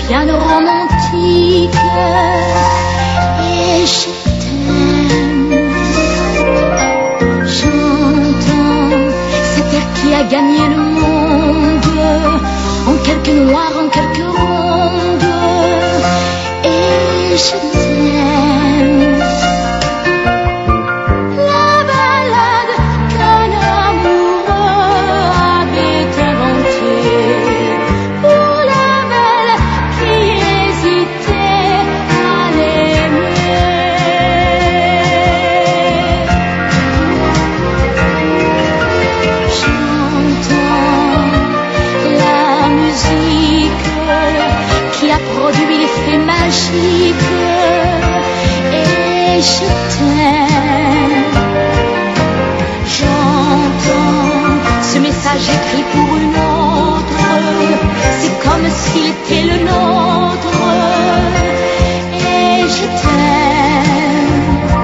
piano romantique et je t'aime. J'entends cet air qui a gagné le monde en quelques noirs, en quelques rondes et je t'aime. La balade qu'un amoureux avait inventée pour la belle qui hésitait à l'aimer. J'entends la musique qui a produit l'effet magique et je t'aime. J'entends ce message écrit pour une autre, c'est comme s'il était le nôtre et je t'aime.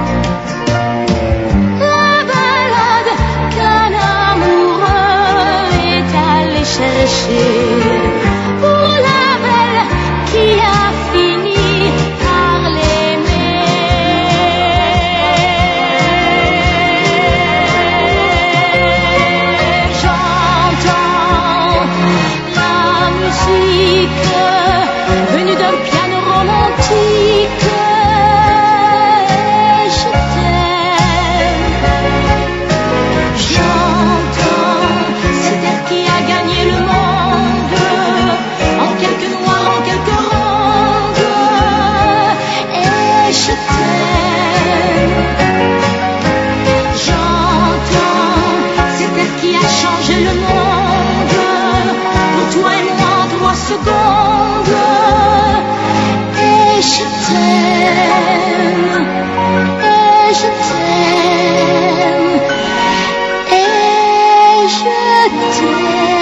La balade qu'un amoureux est allé chercher pour la belle qui a fini par l'aimer. J'entends la musique venue d'un piano romantique et je t'aime. J'entends cet air qui a gagné le monde en quelques noirs, en quelques rondes et je t'aime. J'entends cet air qui a changé le monde pour toi et moi en 3 secondes et je t'aime, et je t'aime, et je t'aime.